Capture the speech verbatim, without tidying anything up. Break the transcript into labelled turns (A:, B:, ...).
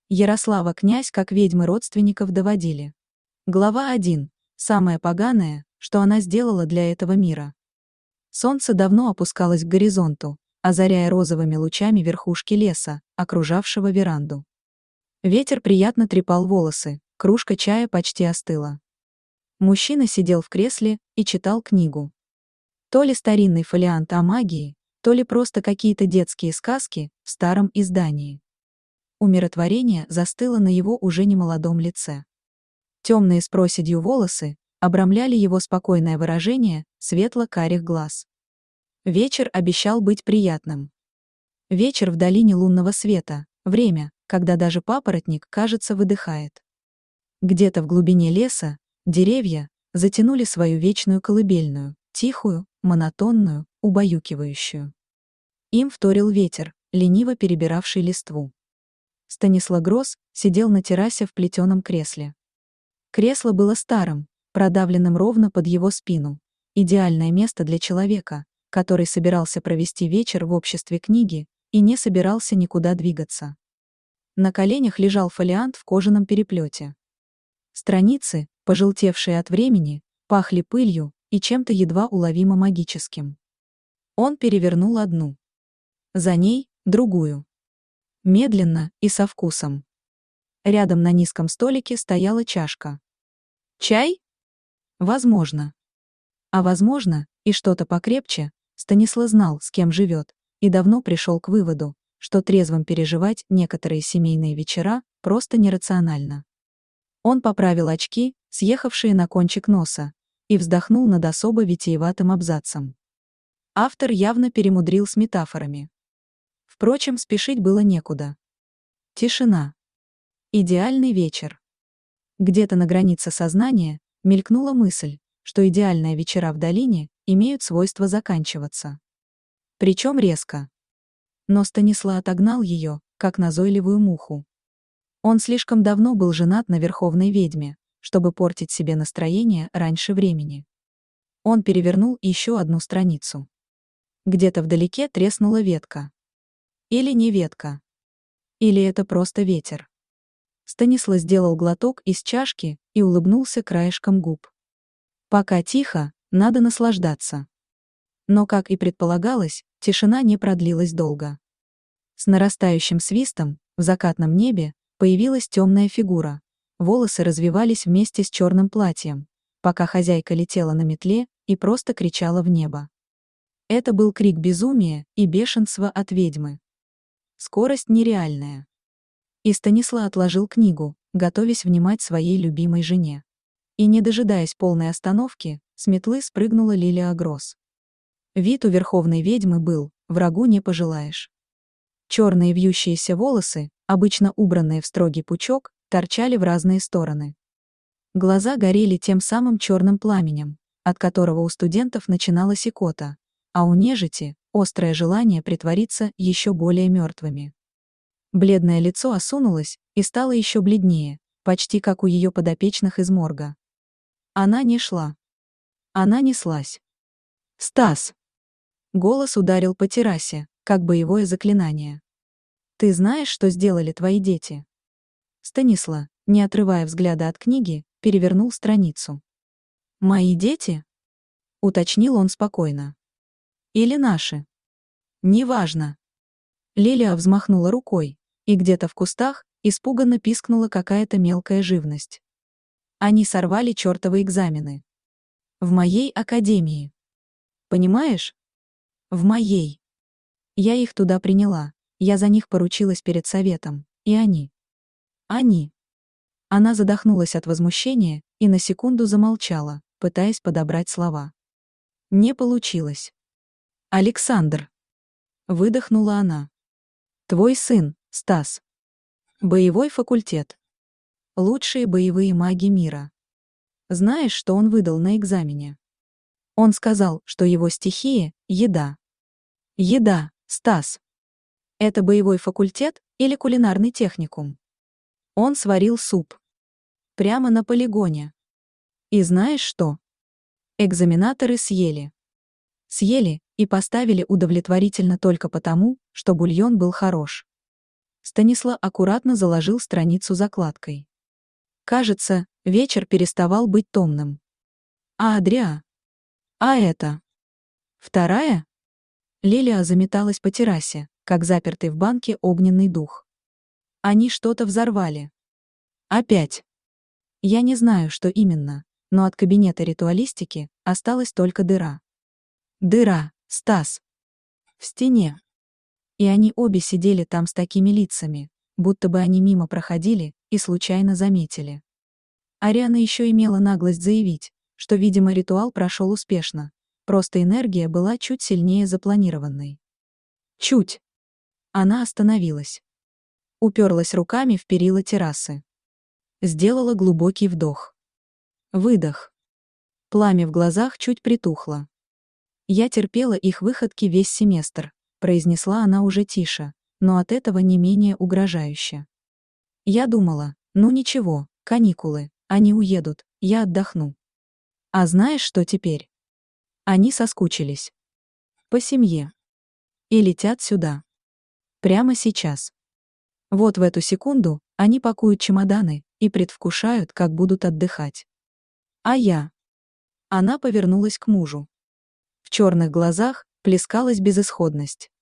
A: Ярослава князь как ведьмы родственников доводили. Глава один. Самое поганое, что она сделала для этого мира. Солнце давно опускалось к горизонту, озаряя розовыми лучами верхушки леса, окружавшего веранду. Ветер приятно трепал волосы, кружка чая почти остыла. Мужчина сидел в кресле и читал книгу. То ли старинный фолиант о магии, то ли просто какие-то детские сказки в старом издании. Умиротворение застыло на его уже немолодом лице. Темные с проседью волосы обрамляли его спокойное выражение светло-карих глаз. Вечер обещал быть приятным. Вечер в долине лунного света, время, когда даже папоротник, кажется, выдыхает. Где-то в глубине леса деревья затянули свою вечную колыбельную, тихую, монотонную, убаюкивающую. Им вторил ветер, лениво перебиравший листву. Станислав Гроз сидел на террасе в плетеном кресле. Кресло было старым, продавленным ровно под его спину. Идеальное место для человека, который собирался провести вечер в обществе книги и не собирался никуда двигаться. На коленях лежал фолиант в кожаном переплете. Страницы, пожелтевшие от времени, пахли пылью и чем-то едва уловимо магическим. Он перевернул одну. За ней — другую. Медленно и со вкусом. Рядом на низком столике стояла чашка. Чай? Возможно. А возможно, и что-то покрепче. Станислав знал, с кем живет, и давно пришел к выводу, что трезвым переживать некоторые семейные вечера просто нерационально. Он поправил очки, съехавшие на кончик носа, и вздохнул над особо витиеватым абзацем. Автор явно перемудрил с метафорами. Впрочем, спешить было некуда. Тишина. Идеальный вечер. Где-то на границе сознания мелькнула мысль, что идеальные вечера в долине имеют свойство заканчиваться. Причем резко. Но Станислав отогнал ее, как назойливую муху. Он слишком давно был женат на верховной ведьме, чтобы портить себе настроение раньше времени. Он перевернул еще одну страницу. Где-то вдалеке треснула ветка. Или не ветка. Или это просто ветер. Станислав сделал глоток из чашки и улыбнулся краешком губ. Пока тихо, надо наслаждаться. Но, как и предполагалось, тишина не продлилась долго. С нарастающим свистом в закатном небе появилась темная фигура. Волосы развивались вместе с черным платьем, пока хозяйка летела на метле и просто кричала в небо. Это был крик безумия и бешенства от ведьмы. Скорость нереальная. И Станислав отложил книгу, готовясь внимать своей любимой жене. И, не дожидаясь полной остановки, с метлы спрыгнула Лилия Гроз. Вид у верховной ведьмы был, врагу не пожелаешь. Черные вьющиеся волосы, обычно убранные в строгий пучок, торчали в разные стороны. Глаза горели тем самым черным пламенем, от которого у студентов начиналась икота, а у нежити — острое желание притвориться еще более мертвыми. Бледное лицо осунулось и стало еще бледнее, почти как у ее подопечных из морга. Она не шла. Она неслась. «Стас!» Голос ударил по террасе, как боевое заклинание. «Ты знаешь, что сделали твои дети?» Станислав, не отрывая взгляда от книги, перевернул страницу. «Мои дети?» — уточнил он спокойно. «Или наши?» «Неважно». Лилия взмахнула рукой, и где-то в кустах испуганно пискнула какая-то мелкая живность. Они сорвали чертовы экзамены. В моей академии. Понимаешь? В моей. Я их туда приняла, я за них поручилась перед советом, и они. Они. Она задохнулась от возмущения и на секунду замолчала, пытаясь подобрать слова. Не получилось. «Александр!» Выдохнула она. «Твой сын, Стас. Боевой факультет. Лучшие боевые маги мира. Знаешь, что он выдал на экзамене? Он сказал, что его стихия — еда. Еда, Стас. Это боевой факультет или кулинарный техникум? Он сварил суп. Прямо на полигоне. И знаешь что? Экзаменаторы съели. Съели и поставили удовлетворительно только потому, что бульон был хорош. Станислав аккуратно заложил страницу закладкой. Кажется, вечер переставал быть томным. А Адриа? А это? Вторая? Лилия заметалась по террасе, как запертый в банке огненный дух. Они что-то взорвали. Опять. Я не знаю, что именно, но от кабинета ритуалистики осталась только дыра. Дыра, Стас. В стене. И они обе сидели там с такими лицами, будто бы они мимо проходили и случайно заметили. Ариана еще имела наглость заявить, что, видимо, ритуал прошел успешно, просто энергия была чуть сильнее запланированной. Чуть. Она остановилась. Уперлась руками в перила террасы. Сделала глубокий вдох. Выдох. Пламя в глазах чуть притухло. «Я терпела их выходки весь семестр», произнесла она уже тише, но от этого не менее угрожающе. «Я думала, ну ничего, каникулы, они уедут, я отдохну. А знаешь, что теперь? Они соскучились. По семье. И летят сюда. Прямо сейчас. Вот в эту секунду они пакуют чемоданы и предвкушают, как будут отдыхать. А я...» Она повернулась к мужу. В черных глазах плескалась безысходность.